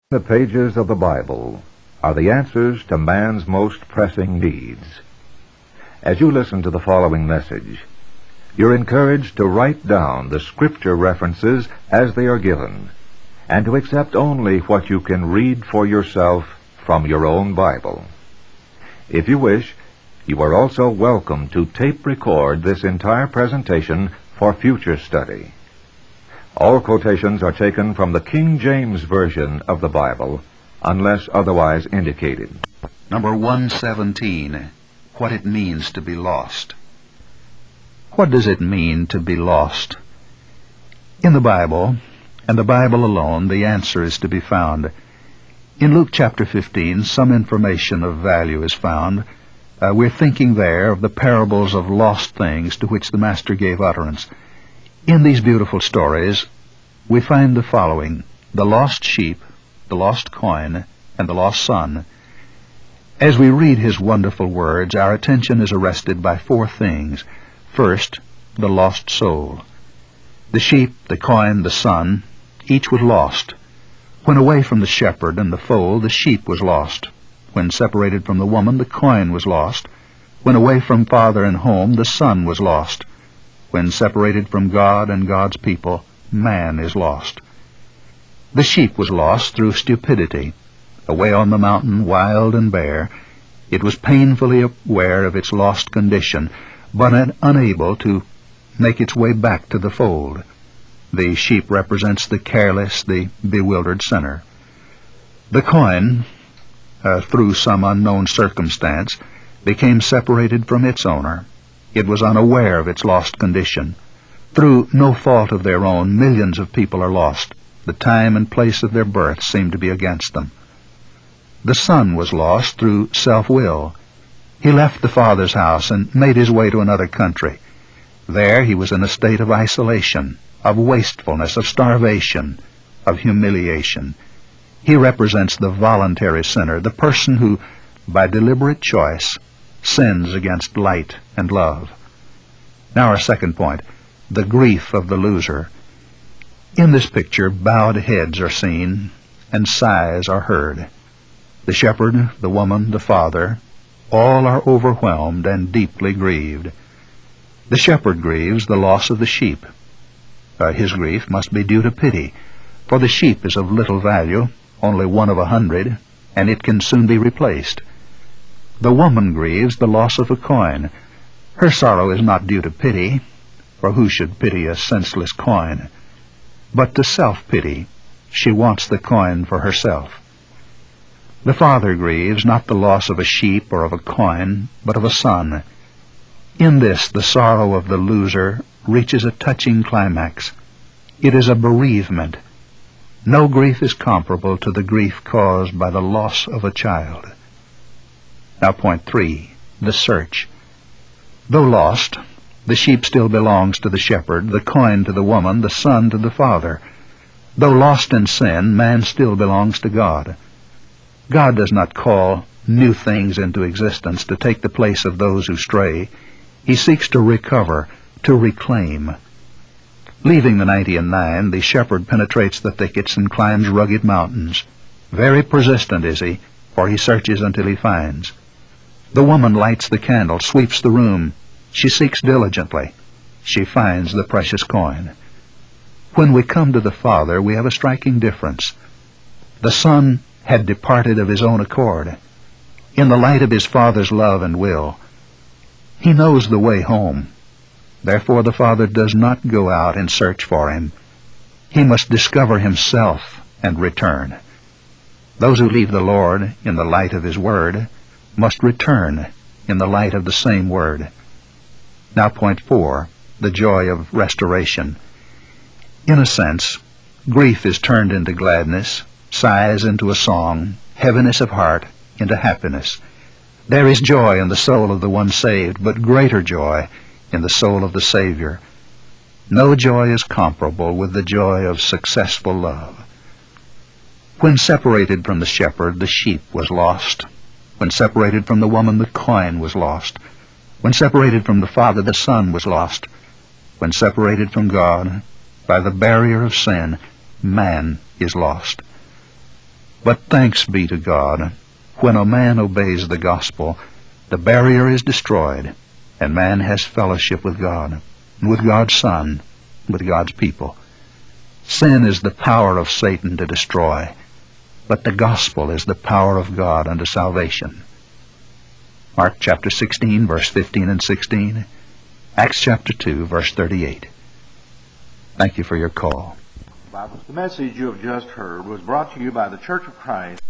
The pages of the Bible are the answers to man's most pressing needs. As you listen to the following message, you're encouraged to write down the scripture references as they are given, and to accept only what you can read for yourself from your own Bible. If you wish, you are also welcome to tape record this entire presentation for future study. All quotations are taken from the King James Version of the Bible, unless otherwise indicated. Number 117, what it means to be lost. What does it mean to be lost? In the Bible, and the Bible alone, the answer is to be found. In Luke chapter 15, some information of value is found. We're thinking there of the parables of lost things to which the Master gave utterance. In these beautiful stories, we find the following: the lost sheep, the lost coin, and the lost son. As we read his wonderful words, our attention is arrested by four things. First, the lost soul. The sheep, the coin, the son, each was lost. When away from the shepherd and the fold, the sheep was lost. When separated from the woman, the coin was lost. When away from father and home, the son was lost. When separated from God and God's people, man is lost. The sheep was lost through stupidity. Away on the mountain, wild and bare, it was painfully aware of its lost condition, but unable to make its way back to the fold. The sheep represents the careless, the bewildered sinner. The coin, through some unknown circumstance, became separated from its owner. It was unaware of its lost condition. Through no fault of their own, millions of people are lost. The time and place of their birth seem to be against them. The son was lost through self-will. He left the father's house and made his way to another country. There he was in a state of isolation, of wastefulness, of starvation, of humiliation. He represents the voluntary sinner, the person who, by deliberate choice, sins against light and love. Now our second point, the grief of the loser. In this picture, bowed heads are seen, and sighs are heard. The shepherd, the woman, the father, all are overwhelmed and deeply grieved. The shepherd grieves the loss of the sheep. His grief must be due to pity, for the sheep is of little value, only one of 100, and it can soon be replaced. The woman grieves the loss of a coin. Her sorrow is not due to pity, for who should pity a senseless coin? But to self-pity. She wants the coin for herself. The father grieves not the loss of a sheep or of a coin, but of a son. In this, the sorrow of the loser reaches a touching climax. It is a bereavement. No grief is comparable to the grief caused by the loss of a child. Now point 3, the search. Though lost, the sheep still belongs to the shepherd, the coin to the woman, the son to the father. Though lost in sin, man still belongs to God. God does not call new things into existence to take the place of those who stray. He seeks to recover, to reclaim. Leaving the 99, the shepherd penetrates the thickets and climbs rugged mountains. Very persistent is he, for he searches until he finds. The woman lights the candle, sweeps the room. She seeks diligently. She finds the precious coin. When we come to the father, we have a striking difference. The son had departed of his own accord, in the light of his father's love and will. He knows the way home. Therefore the father does not go out and search for him. He must discover himself and return. Those who leave the Lord in the light of his word must return in the light of the same word. Now point 4, the joy of restoration. In a sense, grief is turned into gladness, sighs into a song, heaviness of heart into happiness. There is joy in the soul of the one saved, but greater joy in the soul of the Savior. No joy is comparable with the joy of successful love. When separated from the shepherd, the sheep was lost. When separated from the woman, the coin was lost. When separated from the father, the son was lost. When separated from God by the barrier of sin, man is lost. But thanks be to God, when a man obeys the gospel, the barrier is destroyed, and man has fellowship with God, and with God's Son, with God's people. Sin is the power of Satan to destroy, but the gospel is the power of God unto salvation. Mark chapter 16, verse 15 and 16. Acts chapter 2, verse 38. Thank you for your call. The message you have just heard was brought to you by the Church of Christ.